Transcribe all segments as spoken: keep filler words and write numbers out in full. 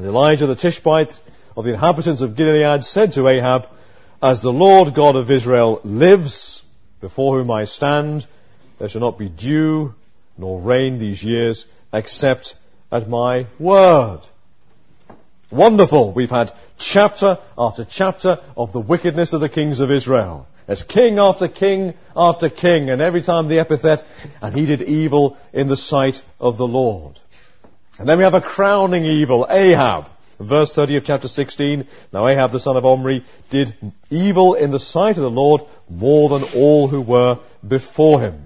And Elijah the Tishbite of the inhabitants of Gilead said to Ahab, As the Lord God of Israel lives, before whom I stand, there shall not be dew nor rain these years, except at my word. Wonderful. We've had chapter after chapter of the wickedness of the kings of Israel. There's king after king after king, and every time the epithet, and he did evil in the sight of the Lord. And then we have a crowning evil, Ahab. Verse thirty of chapter sixteen, Now Ahab the son of Omri did evil in the sight of the Lord more than all who were before him.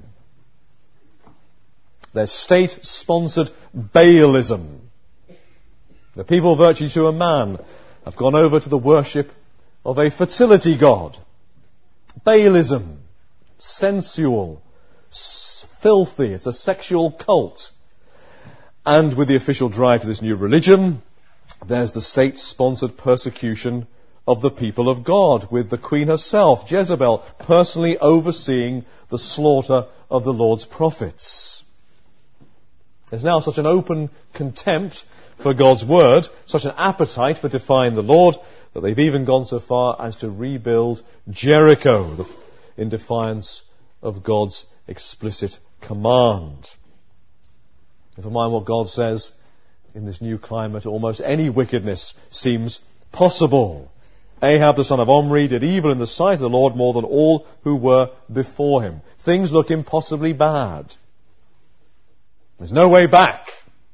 There's state-sponsored Baalism. The people, virtually to a man, have gone over to the worship of a fertility god. Baalism, sensual, s- filthy, it's a sexual cult. And with the official drive to this new religion, there's the state-sponsored persecution of the people of God, with the queen herself, Jezebel, personally overseeing the slaughter of the Lord's prophets. There's now such an open contempt for God's word, such an appetite for defying the Lord, that they've even gone so far as to rebuild Jericho in defiance of God's explicit command. Never mind what God says, in this new climate, almost any wickedness seems possible. Ahab the son of Omri did evil in the sight of the Lord more than all who were before him. Things look impossibly bad. There's no way back.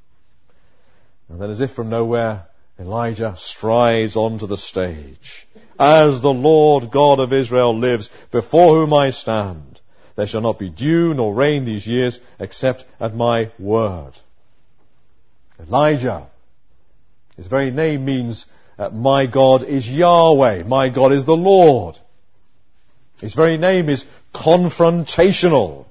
And then, as if from nowhere, Elijah strides onto the stage. As the Lord God of Israel lives, before whom I stand, there shall not be dew nor rain these years, except at my word. Elijah, his very name means, uh, my God is Yahweh, my God is the Lord. His very name is confrontational.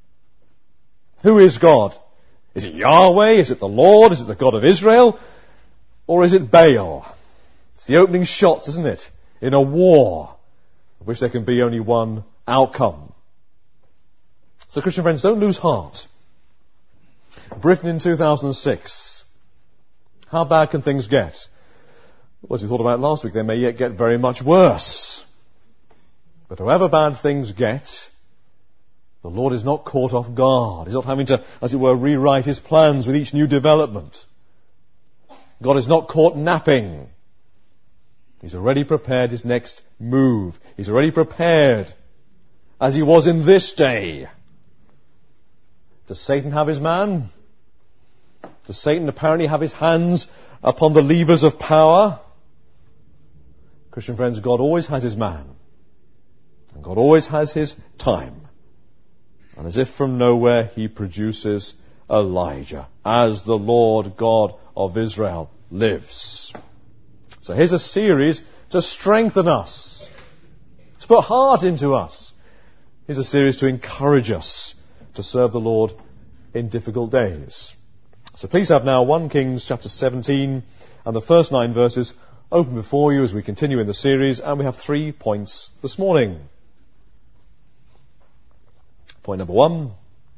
Who is God? Is it Yahweh? Is it the Lord? Is it the God of Israel? Or is it Baal? It's the opening shots, isn't it? In a war, of which there can be only one outcome. So, Christian friends, don't lose heart. Britain in two thousand six. How bad can things get? Well, as we thought about last week, they may yet get very much worse. But however bad things get, the Lord is not caught off guard. He's not having to, as it were, rewrite his plans with each new development. God is not caught napping. He's already prepared his next move. He's already prepared, as he was in this day. Does Satan have his man? Does Satan apparently have his hands upon the levers of power? Christian friends, God always has his man. And God always has his time. And as if from nowhere, he produces Elijah, as the Lord God of Israel lives. So here's a series to strengthen us, to put heart into us. Here's a series to encourage us to serve the Lord in difficult days. So please have now First Kings chapter seventeen and the first nine verses open before you as we continue in the series, and we have three points this morning. Point number one.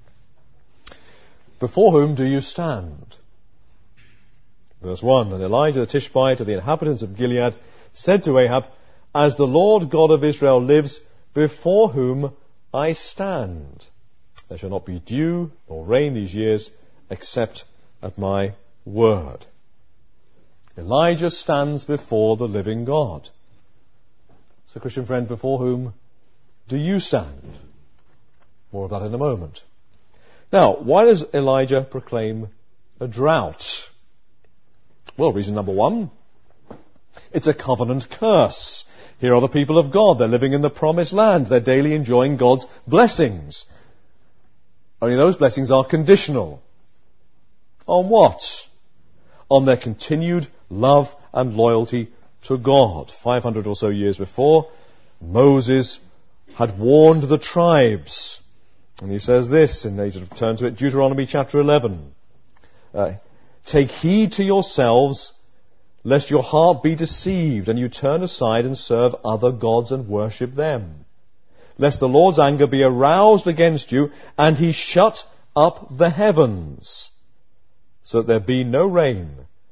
Before whom do you stand? Verse one. And Elijah the Tishbite of the inhabitants of Gilead said to Ahab, As the Lord God of Israel lives, before whom I stand, there shall not be dew nor rain these years, except at my word. Elijah stands before the living God. So, Christian friend, before whom do you stand? More of that in a moment. Now, why does Elijah proclaim a drought? Well, reason number one, it's a covenant curse. Here are the people of God. They're living in the promised land. They're daily enjoying God's blessings. Only those blessings are conditional. On what? On their continued love and loyalty to God. five hundred or so years before, Moses had warned the tribes. And he says this, and they sort of turn to it, Deuteronomy chapter eleven. Uh, Take heed to yourselves, lest your heart be deceived, and you turn aside and serve other gods and worship them. Lest the Lord's anger be aroused against you, and he shut up the heavens, so that there be no rain,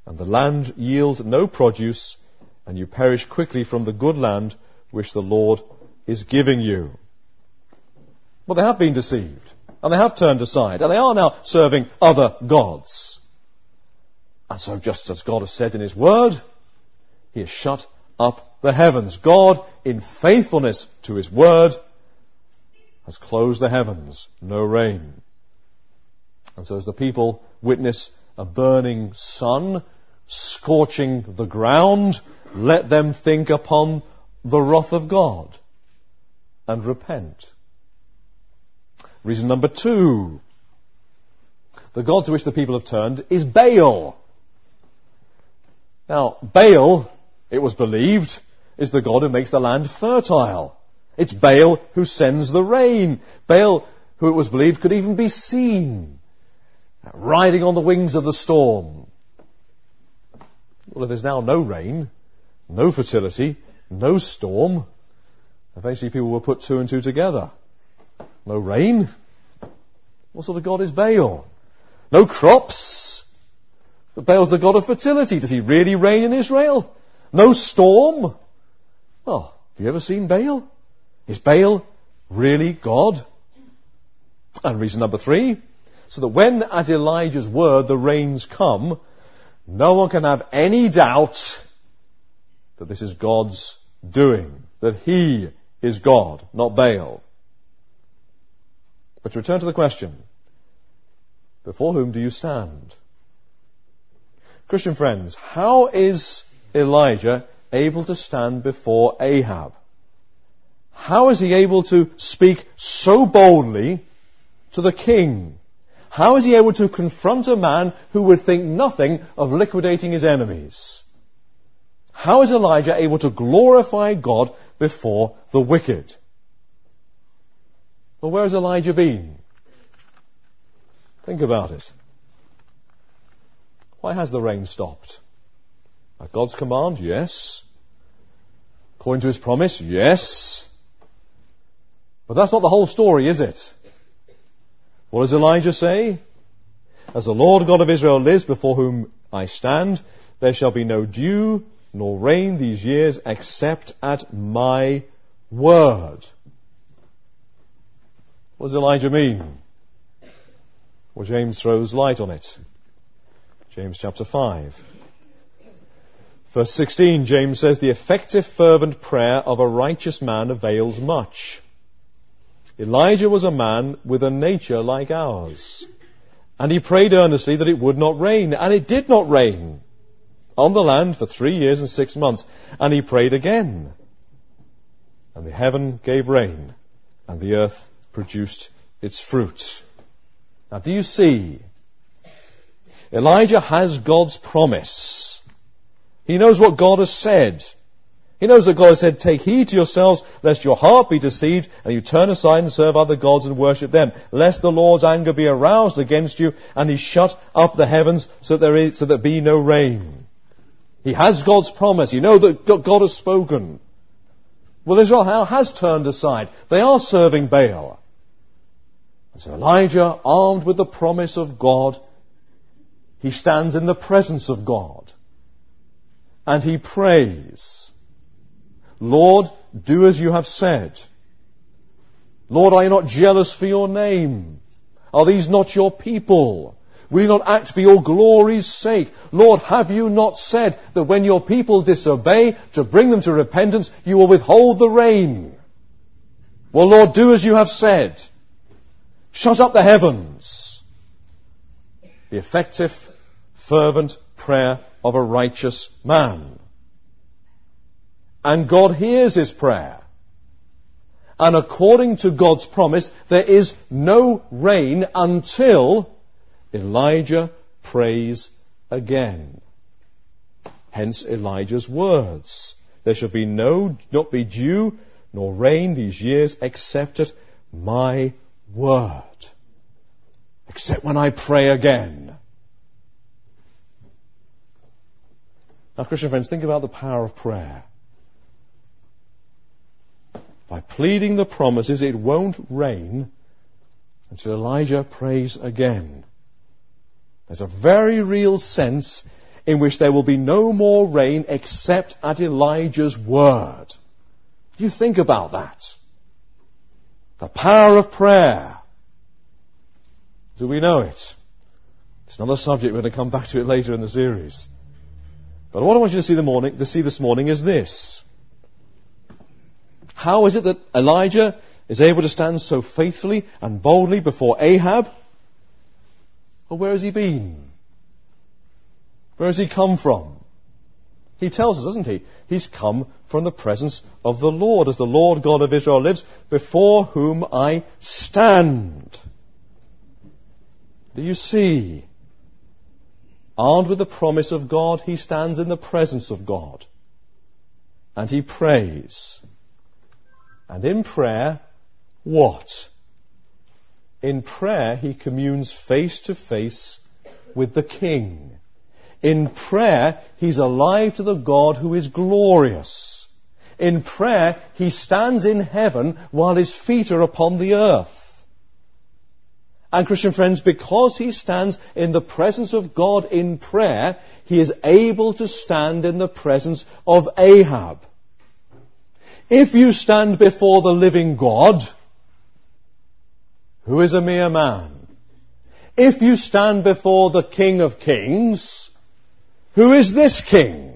and the land yield no produce, and you perish quickly from the good land which the Lord is giving you. Well, they have been deceived, and they have turned aside, and they are now serving other gods. And so, just as God has said in his word, he has shut up the heavens. God, in faithfulness to his word, has closed the heavens, no rain. And so as the people witness a burning sun scorching the ground, let them think upon the wrath of God and repent. Reason number two. The god to which the people have turned is Baal. Now, Baal, it was believed, is the god who makes the land fertile. It's Baal who sends the rain. Baal, who it was believed could even be seen riding on the wings of the storm. Well, if there's now no rain, no fertility, no storm, eventually people will put two and two together. No rain? What sort of god is Baal? No crops? But Baal's the god of fertility. Does he really reign in Israel? No storm? Well, have you ever seen Baal? Is Baal really God? And reason number three, so that when at Elijah's word the rains come, no one can have any doubt that this is God's doing, that he is God, not Baal. But to return to the question, before whom do you stand? Christian friends, how is Elijah able to stand before Ahab? How is he able to speak so boldly to the king? How is he able to confront a man who would think nothing of liquidating his enemies? How is Elijah able to glorify God before the wicked? Well, where has Elijah been? Think about it. Why has the rain stopped? At God's command? Yes. According to his promise? Yes. But that's not the whole story, is it? What does Elijah say? As the Lord God of Israel lives, before whom I stand, there shall be no dew nor rain these years except at my word. What does Elijah mean? Well, James throws light on it. James chapter five. Verse sixteen, James says, the effective fervent prayer of a righteous man avails much. Elijah was a man with a nature like ours, and he prayed earnestly that it would not rain, and it did not rain on the land for three years and six months. And he prayed again, and the heaven gave rain, and the earth produced its fruit. Now, do you see? Elijah has God's promise. He knows what God has said. He knows that God has said, take heed to yourselves, lest your heart be deceived, and you turn aside and serve other gods and worship them, lest the Lord's anger be aroused against you, and he shut up the heavens so that there is, so that be no rain. He has God's promise. You know that God has spoken. Well, Israel now has turned aside. They are serving Baal. And so Elijah, armed with the promise of God, he stands in the presence of God. And he prays, Lord, do as you have said. Lord, are you not jealous for your name? Are these not your people? Will you not act for your glory's sake? Lord, have you not said that when your people disobey, to bring them to repentance, you will withhold the rain? Well, Lord, do as you have said. Shut up the heavens. The effective, fervent prayer of a righteous man. And God hears his prayer. And according to God's promise, there is no rain until Elijah prays again. Hence Elijah's words. There shall be no, not be dew nor rain these years except at my word. Except when I pray again. Now, Christian friends, think about the power of prayer. By pleading the promises, it won't rain until Elijah prays again. There's a very real sense in which there will be no more rain except at Elijah's word. You think about that. The power of prayer. Do we know it? It's another subject. We're going to come back to it later in the series. But what I want you to see, the morning, to see this morning is this. How is it that Elijah is able to stand so faithfully and boldly before Ahab? Well, where has he been? Where has he come from? He tells us, doesn't he? He's come from the presence of the Lord, as the Lord God of Israel lives, before whom I stand. Do you see? Armed with the promise of God, he stands in the presence of God. And he prays. And in prayer, what? In prayer, he communes face to face with the King. In prayer, he's alive to the God who is glorious. In prayer, he stands in heaven while his feet are upon the earth. And Christian friends, because he stands in the presence of God in prayer, he is able to stand in the presence of Ahab. If you stand before the living God, who is a mere man, if you stand before the King of Kings, who is this king?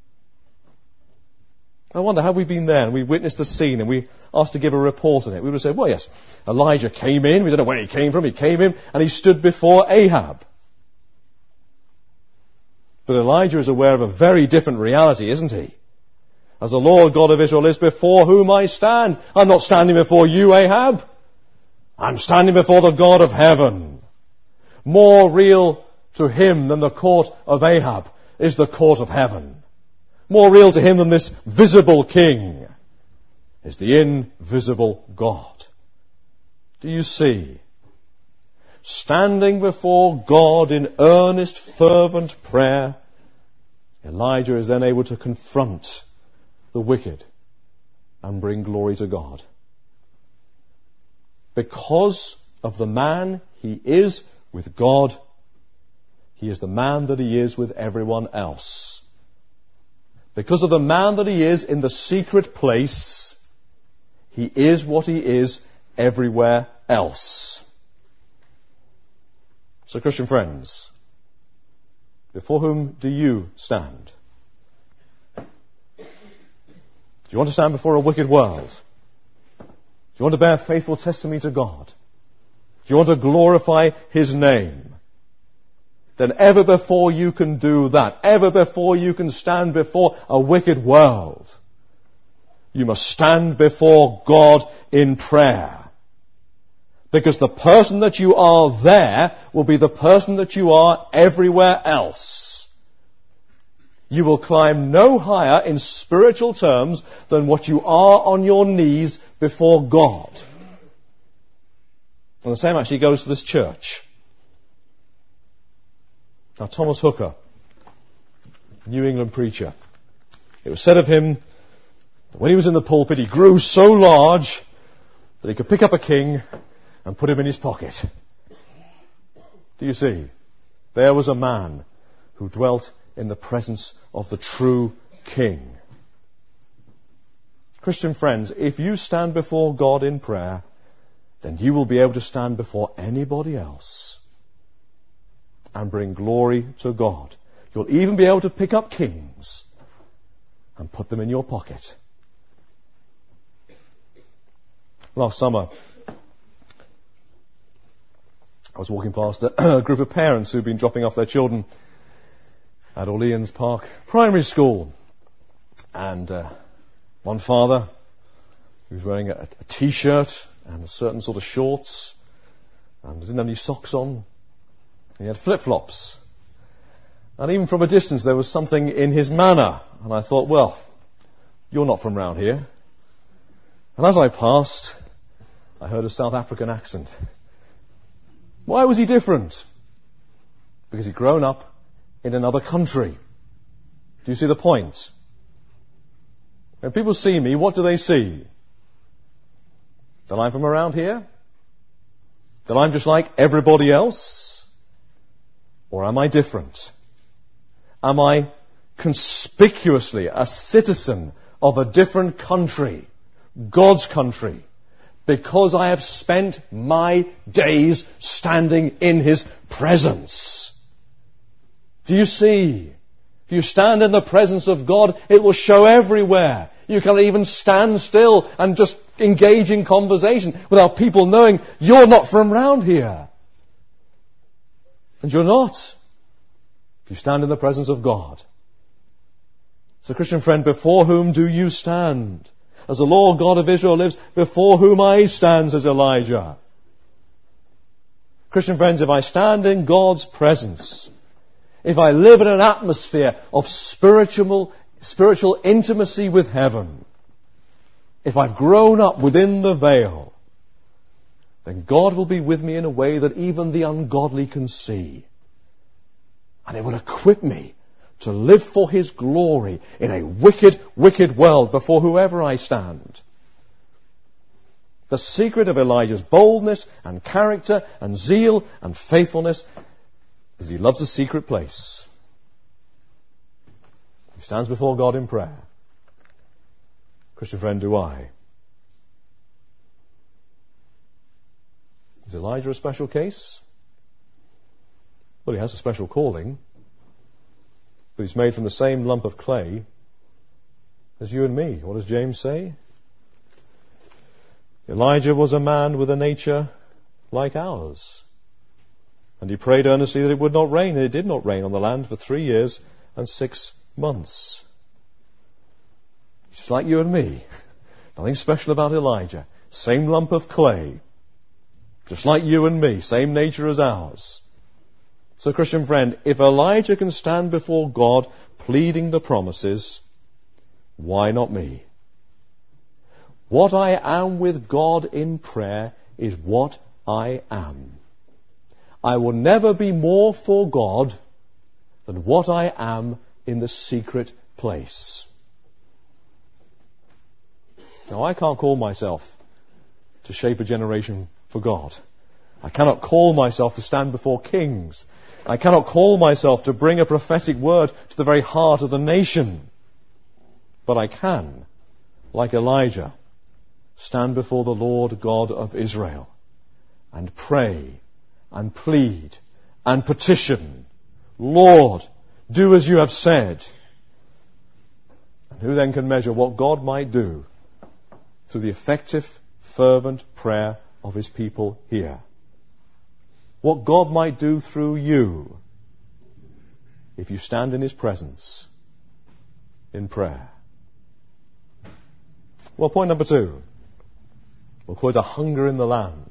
I wonder, have we been there and we witnessed the scene and we asked to give a report on it? We would have said, well, yes, Elijah came in. We don't know where he came from. He came in and he stood before Ahab. But Elijah is aware of a very different reality, isn't he? As the Lord God of Israel is, before whom I stand. I'm not standing before you, Ahab. I'm standing before the God of heaven. More real to him than the court of Ahab is the court of heaven. More real to him than this visible king is the invisible God. Do you see? Standing before God in earnest, fervent prayer, Elijah is then able to confront the wicked and bring glory to God. Because of the man he is with God, he is the man that he is with everyone else. Because of the man that he is in the secret place, he is what he is everywhere else. So, Christian friends, before whom do you stand? Do you want to stand before a wicked world? Do you want to bear faithful testimony to God? Do you want to glorify his name? Then ever before you can do that, ever before you can stand before a wicked world, you must stand before God in prayer. Because the person that you are there will be the person that you are everywhere else. You will climb no higher in spiritual terms than what you are on your knees before God. And the same actually goes for this church. Now, Thomas Hooker, New England preacher, it was said of him that when he was in the pulpit, he grew so large that he could pick up a king and put him in his pocket. Do you see? There was a man who dwelt in the presence of the true King. Christian friends, if you stand before God in prayer, then you will be able to stand before anybody else and bring glory to God. You'll even be able to pick up kings and put them in your pocket. Last summer, I was walking past a group of parents who'd been dropping off their children at Orleans Park Primary School. And uh, one father, he was wearing a, a t-shirt and a certain sort of shorts, and didn't have any socks on. He had flip-flops. And even from a distance there was something in his manner. And I thought, well, you're not from round here. And as I passed, I heard a South African accent. Why was he different? Because he'd grown up in another country. Do you see the point? When people see me, what do they see? That I'm from around here? That I'm just like everybody else? Or am I different? Am I conspicuously a citizen of a different country, God's country, because I have spent my days standing in His presence? Do you see? If you stand in the presence of God, it will show everywhere. You can even stand still and just engage in conversation without people knowing you're not from round here. And you're not. If you stand in the presence of God. So, Christian friend, before whom do you stand? As the Lord God of Israel lives, before whom I stand, says Elijah. Christian friends, if I stand in God's presence, if I live in an atmosphere of spiritual, spiritual intimacy with heaven, if I've grown up within the veil, then God will be with me in a way that even the ungodly can see. And it will equip me to live for His glory in a wicked, wicked world before whoever I stand. The secret of Elijah's boldness and character and zeal and faithfulness is he loves a secret place. He stands before God in prayer. Christian friend, do I? Is Elijah a special case? Well, he has a special calling, but he's made from the same lump of clay as you and me. What does James say? Elijah was a man with a nature like ours. And he prayed earnestly that it would not rain, and it did not rain on the land for three years and six months. Just like you and me. Nothing special about Elijah. Same lump of clay. Just like you and me. Same nature as ours. So, Christian friend, if Elijah can stand before God pleading the promises, why not me? What I am with God in prayer is what I am. I will never be more for God than what I am in the secret place. Now, I can't call myself to shape a generation for God. I cannot call myself to stand before kings. I cannot call myself to bring a prophetic word to the very heart of the nation. But I can, like Elijah, stand before the Lord God of Israel and pray and plead and petition, Lord, do as you have said. And who then can measure what God might do through the effective, fervent prayer of His people here? What God might do through you if you stand in His presence in prayer. Well, point number two. We'll quote a hunger in the land.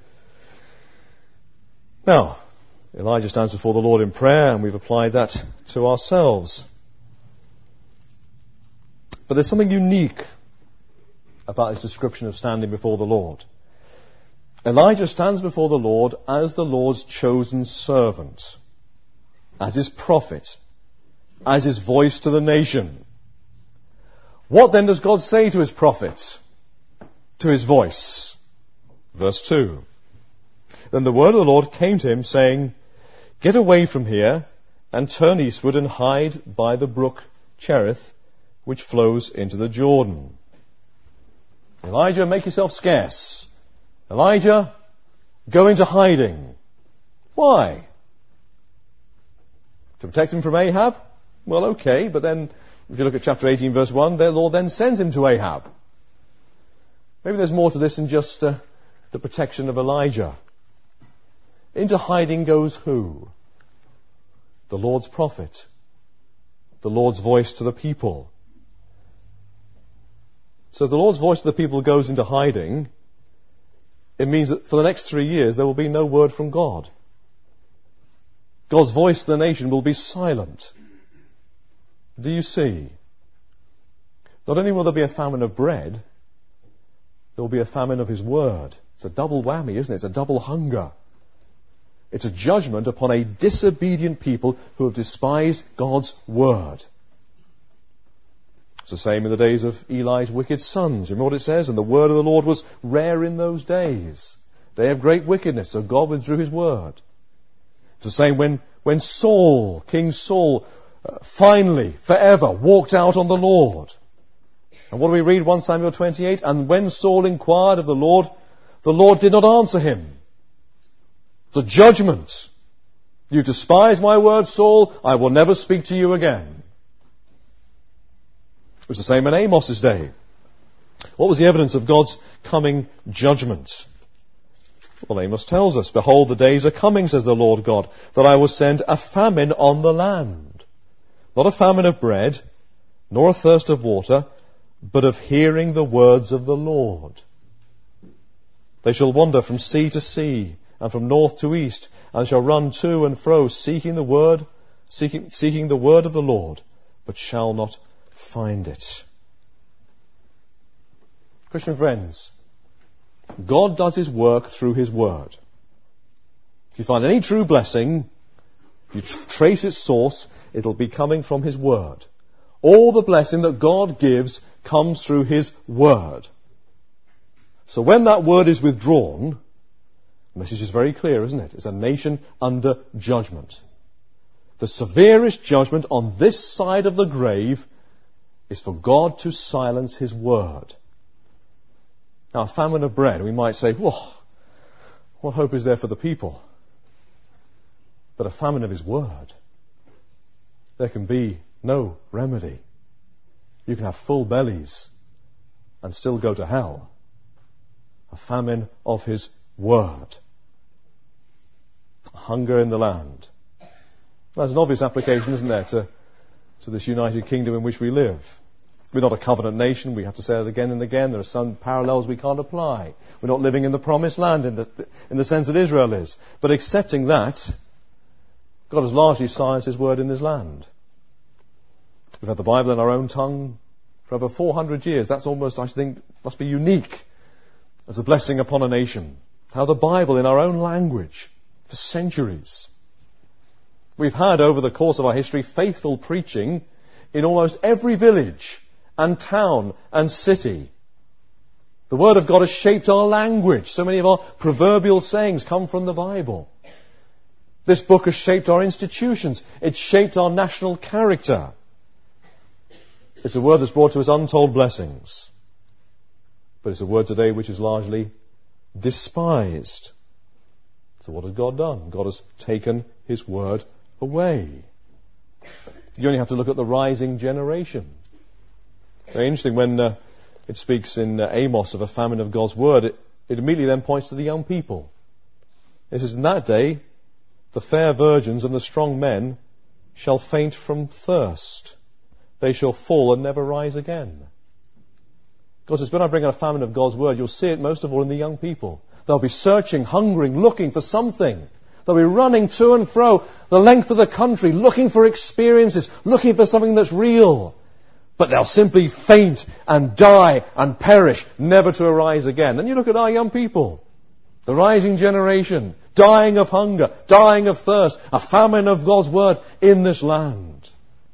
Now, Elijah stands before the Lord in prayer, and we've applied that to ourselves. But there's something unique about this description of standing before the Lord. Elijah stands before the Lord as the Lord's chosen servant, as His prophet, as His voice to the nation. What then does God say to His prophet, to His voice? Verse two. Then the word of the Lord came to him, saying, Get away from here, and turn eastward, and hide by the brook Cherith, which flows into the Jordan. Elijah, make yourself scarce. Elijah, go into hiding. Why? To protect him from Ahab? Well, okay, but then, if you look at chapter eighteen, verse one, the Lord then sends him to Ahab. Maybe there's more to this than just uh, the protection of Elijah. Into hiding goes who? The Lord's prophet. The Lord's voice to the people. So if the Lord's voice to the people goes into hiding, it means that for the next three years there will be no word from God. God's voice to the nation will be silent. Do you see? Not only will there be a famine of bread, there will be a famine of His word. It's a double whammy, isn't it? It's a double hunger. It's a judgment upon a disobedient people who have despised God's word. It's the same in the days of Eli's wicked sons. Remember what it says? And the word of the Lord was rare in those days. Day of great wickedness, so God withdrew His word. It's the same when, when Saul, King Saul, uh, finally, forever, walked out on the Lord. And what do we read? First Samuel twenty-eight, and when Saul inquired of the Lord, the Lord did not answer him. It's a judgment. You despise my word, Saul, I will never speak to you again. It was the same in Amos's day. What was the evidence of God's coming judgment? Well, Amos tells us, behold, the days are coming, says the Lord God, that I will send a famine on the land. Not a famine of bread, nor a thirst of water, but of hearing the words of the Lord. They shall wander from sea to sea, and from north to east, and shall run to and fro, seeking the word, seeking, seeking the word of the Lord, but shall not find it. Christian friends, God does his work through his word. If you find any true blessing, if you tr- trace its source, it'll be coming from his word. All the blessing that God gives comes through his word. So when that word is withdrawn, the message is very clear, isn't it? It's a nation under judgment. The severest judgment on this side of the grave is for God to silence his word. Now, a famine of bread, we might say, whoa, what hope is there for the people? But a famine of his word, there can be no remedy. You can have full bellies and still go to hell. A famine of his word. Hunger in the land. There's an obvious application, isn't there, to, to this United Kingdom in which we live. We're not a covenant nation. We have to say it again and again. There are some parallels we can't apply. We're not living in the promised land in the, in the sense that Israel is. But accepting that, God has largely silenced his word in this land. We've had the Bible in our own tongue for over four hundred years. That's almost, I think, must be unique as a blessing upon a nation. To have the Bible in our own language for centuries. We've had, over the course of our history, faithful preaching in almost every village and town and city. The Word of God has shaped our language. So many of our proverbial sayings come from the Bible. This book has shaped our institutions. It's shaped our national character. It's a word that's brought to us untold blessings. But it's a word today which is largely despised. So what has God done? God has taken his word away. You only have to look at the rising generation. Very interesting when uh, it speaks in uh, Amos of a famine of God's word, it, it immediately then points to the young people. It says, in that day, the fair virgins and the strong men shall faint from thirst. They shall fall and never rise again. God says, when I bring a famine of God's word, you'll see it most of all in the young people. They'll be searching, hungering, looking for something. They'll be running to and fro the length of the country, looking for experiences, looking for something that's real. But they'll simply faint and die and perish, never to arise again. And you look at our young people, the rising generation, dying of hunger, dying of thirst, a famine of God's word in this land.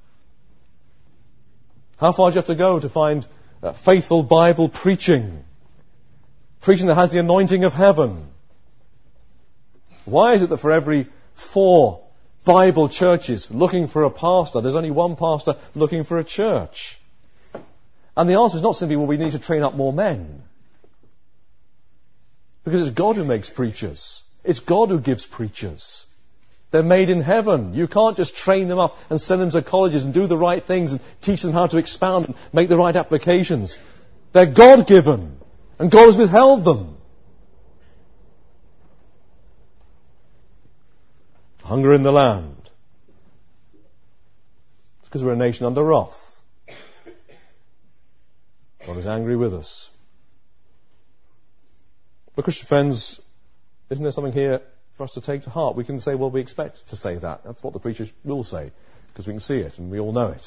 How far do you have to go to find uh, faithful Bible preaching? Preaching that has the anointing of heaven. Why is it that for every four Bible churches looking for a pastor, there's only one pastor looking for a church? And the answer is not simply, well, we need to train up more men. Because it's God who makes preachers. It's God who gives preachers. They're made in heaven. You can't just train them up and send them to colleges and do the right things and teach them how to expound and make the right applications. They're God-given. And God has withheld them. Hunger in the land. It's because we're a nation under wrath. God is angry with us. But Christian friends, isn't there something here for us to take to heart? We can say, well, we expect to say that. That's what the preachers will say, because we can see it and we all know it.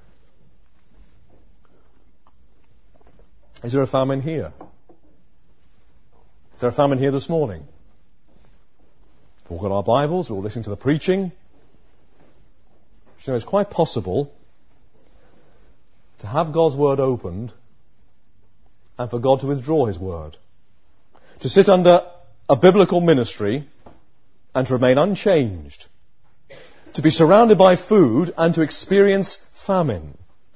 Is there a famine here? Is there a famine here this morning? We've all got our Bibles, we're all listening to the preaching. You know, it's quite possible to have God's word opened and for God to withdraw his word. To sit under a biblical ministry and to remain unchanged. to be surrounded by food and to experience famine.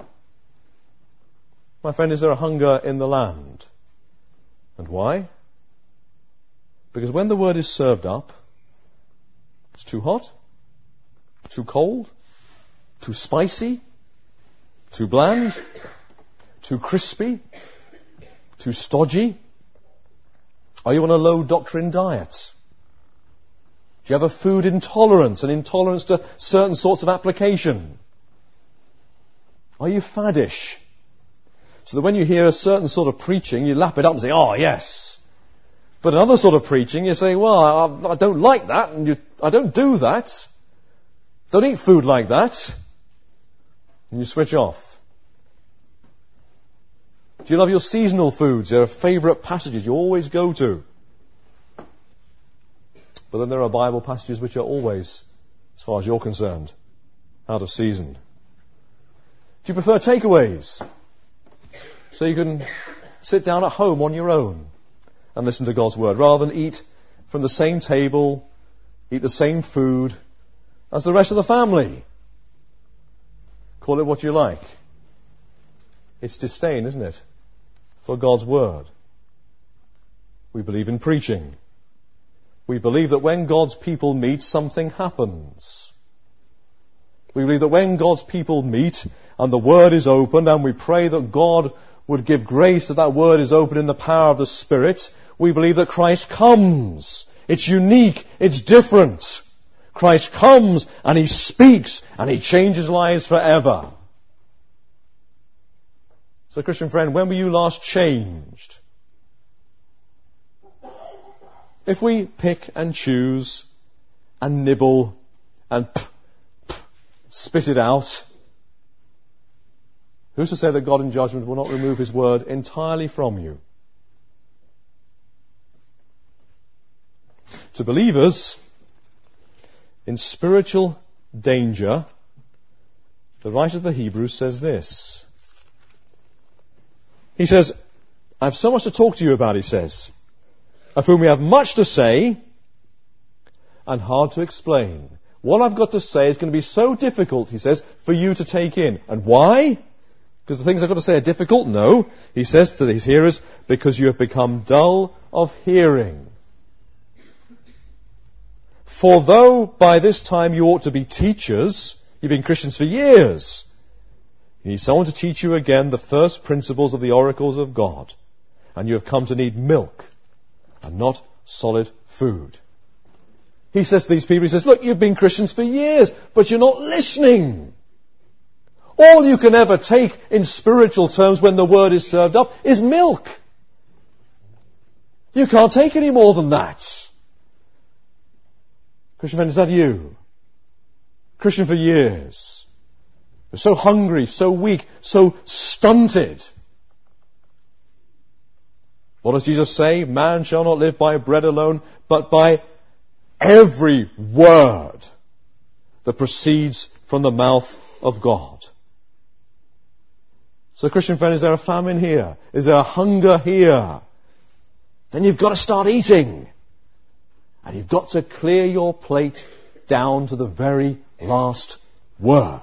My friend, is there a hunger in the land? And why? Because when the word is served up, it's too hot, too cold, too spicy, too bland, too crispy, too stodgy. Are you on a low doctrine diet? Do you have a food intolerance, an intolerance to certain sorts of application? Are you faddish? So that when you hear a certain sort of preaching, you lap it up and say, oh yes. But another sort of preaching, you say, well, I, I don't like that, and you, I don't do that. Don't eat food like that. And you switch off. Do you love your seasonal foods? There are favourite passages you always go to. But then there are Bible passages which are always, as far as you're concerned, out of season. Do you prefer takeaways? So you can sit down at home on your own and listen to God's Word, rather than eat from the same table, eat the same food as the rest of the family. Call it what you like. It's disdain, isn't it, for God's Word. We believe in preaching. We believe that when God's people meet, something happens. We believe that when God's people meet and the Word is opened, and we pray that God would give grace that that Word is opened in the power of the Spirit, we believe that Christ comes. It's unique. It's different. Christ comes and He speaks and He changes lives forever. So, Christian friend, when were you last changed? If we pick and choose and nibble and p- p- spit it out, who's to say that God in judgment will not remove His word entirely from you? To believers in spiritual danger, the writer of the Hebrews says this. He says, I have so much to talk to you about, he says, of whom we have much to say and hard to explain. What I've got to say is going to be so difficult, he says, for you to take in. And why? Because the things I've got to say are difficult? No. He says to his hearers, because you have become dull of hearing. For though by this time you ought to be teachers, you've been Christians for years, you need someone to teach you again the first principles of the oracles of God. And you have come to need milk and not solid food. He says to these people, he says, look, you've been Christians for years, but you're not listening. All you can ever take in spiritual terms when the word is served up is milk. You can't take any more than that. Christian friend, is that you? Christian for years. You're so hungry, so weak, so stunted. What does Jesus say? Man shall not live by bread alone, but by every word that proceeds from the mouth of God. So, Christian friend, is there a famine here? Is there a hunger here? Then you've got to start eating. And you've got to clear your plate down to the very last word.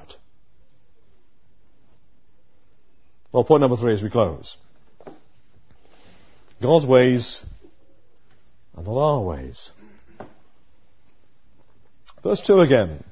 Well, point number three as we close. God's ways are not our ways. Verse two again.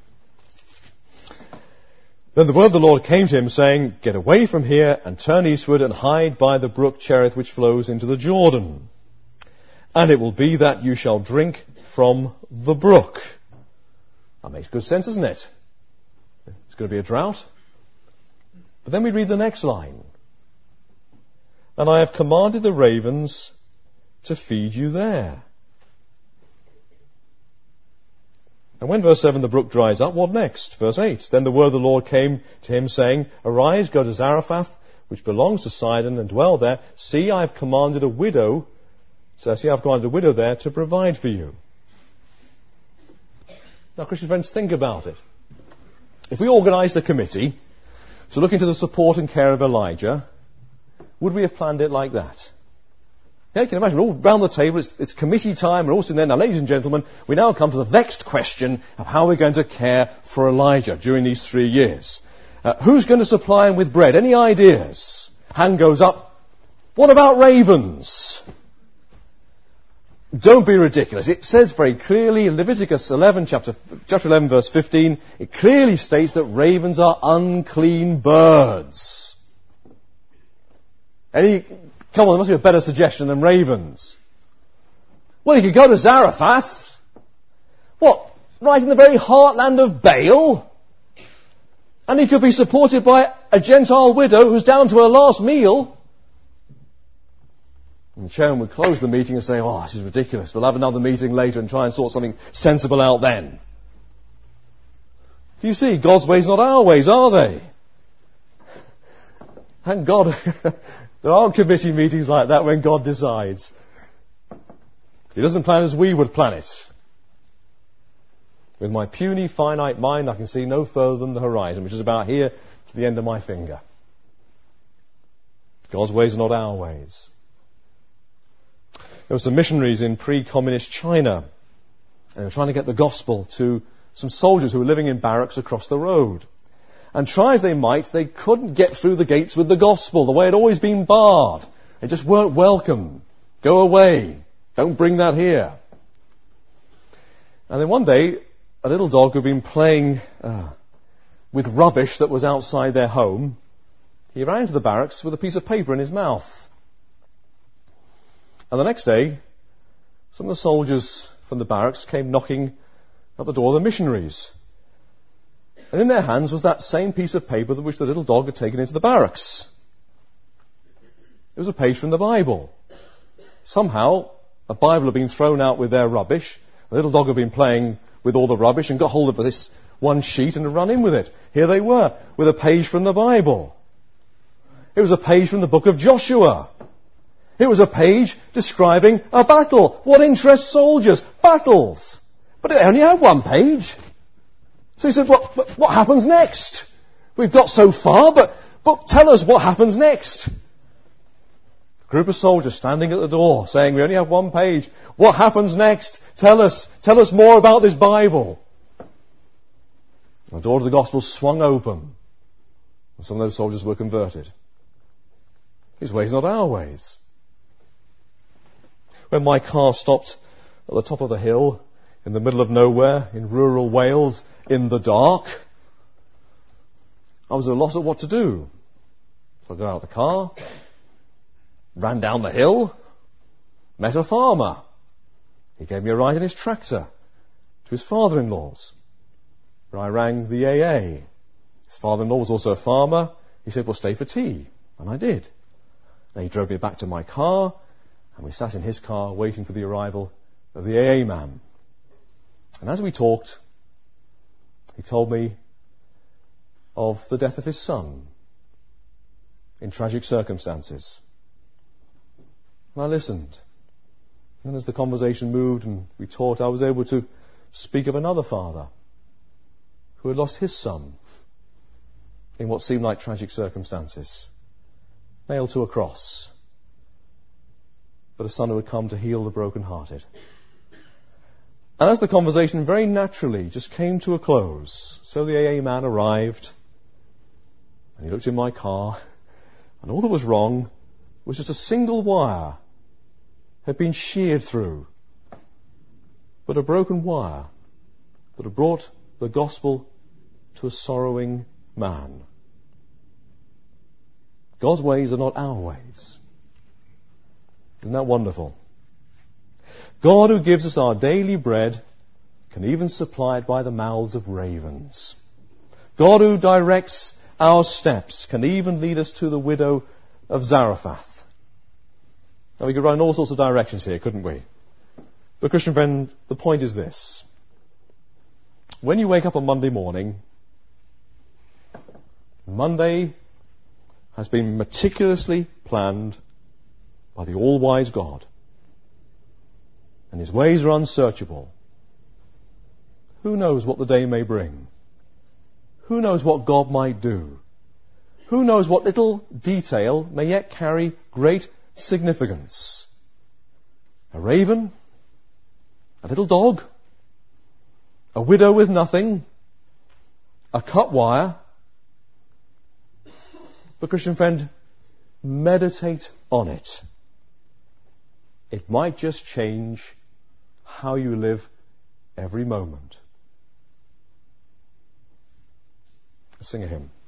Then the word of the Lord came to him, saying, get away from here and turn eastward and hide by the brook Cherith which flows into the Jordan. And it will be that you shall drink from the brook. That makes good sense, doesn't it? It's going to be a drought. But then we read the next line. And I have commanded the ravens to feed you there. And when verse seven, the brook dries up, what next? Verse eight, then the word of the Lord came to him, saying, arise, go to Zarephath, which belongs to Sidon, and dwell there. See, I have commanded a widow, so see, I have commanded a widow there to provide for you. Now, Christian friends, think about it. If we organised a committee to look into the support and care of Elijah, would we have planned it like that? Yeah, you can imagine, all round the table, it's, it's committee time, we're all sitting there. Now, ladies and gentlemen, we now come to the vexed question of how we're going to care for Elijah during these three years. Uh, who's going to supply him with bread? Any ideas? Hand goes up. What about ravens? Don't be ridiculous. It says very clearly in Leviticus eleven, chapter, chapter eleven, verse fifteen, it clearly states that ravens are unclean birds. Any, come on, there must be a better suggestion than ravens. Well, you could go to Zarephath. What? Right in the very heartland of Baal? And he could be supported by a Gentile widow who's down to her last meal. And the chairman would close the meeting and say, oh, this is ridiculous. We'll have another meeting later and try and sort something sensible out then. Do you see? God's ways not our ways, are they? Thank God there aren't committee meetings like that when God decides. He doesn't plan as we would plan it. With my puny, finite mind, I can see no further than the horizon, which is about here to the end of my finger. God's ways are not our ways. There were some missionaries in pre-communist China, and they were trying to get the gospel to some soldiers who were living in barracks across the road. And try as they might, they couldn't get through the gates with the gospel. The way had always been barred. They just weren't welcome. Go away. Don't bring that here. And then one day, a little dog who'd been playing uh, with rubbish that was outside their home, he ran into the barracks with a piece of paper in his mouth. And the next day, some of the soldiers from the barracks came knocking at the door of the missionaries. And in their hands was that same piece of paper which the little dog had taken into the barracks. It was a page from the Bible. Somehow, a Bible had been thrown out with their rubbish. The little dog had been playing with all the rubbish and got hold of this one sheet and had run in with it. Here they were, with a page from the Bible. It was a page from the book of Joshua. It was a page describing a battle. What interests soldiers? Battles. But it only had one page. So he said, what, what, what happens next? We've got so far, but, but tell us what happens next. A group of soldiers standing at the door saying, we only have one page. What happens next? Tell us. Tell us more about this Bible. The door to the gospel swung open. And some of those soldiers were converted. His ways are not our ways. When my car stopped at the top of the hill, in the middle of nowhere, in rural Wales, in the dark, I was at a loss of what to do. So I got out of the car, ran down the hill, met a farmer. He gave me a ride in his tractor to his father-in-law's, where I rang the A A. His father-in-law was also a farmer. He said, well, stay for tea. And I did. Then he drove me back to my car, and we sat in his car waiting for the arrival of the A A man. And as we talked, he told me of the death of his son in tragic circumstances. And I listened. And as the conversation moved and we talked, I was able to speak of another father who had lost his son in what seemed like tragic circumstances, nailed to a cross, but a son who had come to heal the broken-hearted. And as the conversation very naturally just came to a close, so the A A man arrived, and he looked in my car, and all that was wrong was just a single wire had been sheared through, but a broken wire that had brought the gospel to a sorrowing man. God's ways are not our ways. Isn't that wonderful? God, who gives us our daily bread, can even supply it by the mouths of ravens. God, who directs our steps, can even lead us to the widow of Zarephath. Now, we could run in all sorts of directions here, couldn't we? But, Christian friend, the point is this. When you wake up on Monday morning, Monday has been meticulously planned by the all-wise God. And his ways are unsearchable. Who knows what the day may bring? Who knows what God might do? Who knows what little detail may yet carry great significance? a raven, a little dog, a widow with nothing, a cut wire. But Christian friend, meditate on it. It might just change how you live every moment. Let's sing a hymn.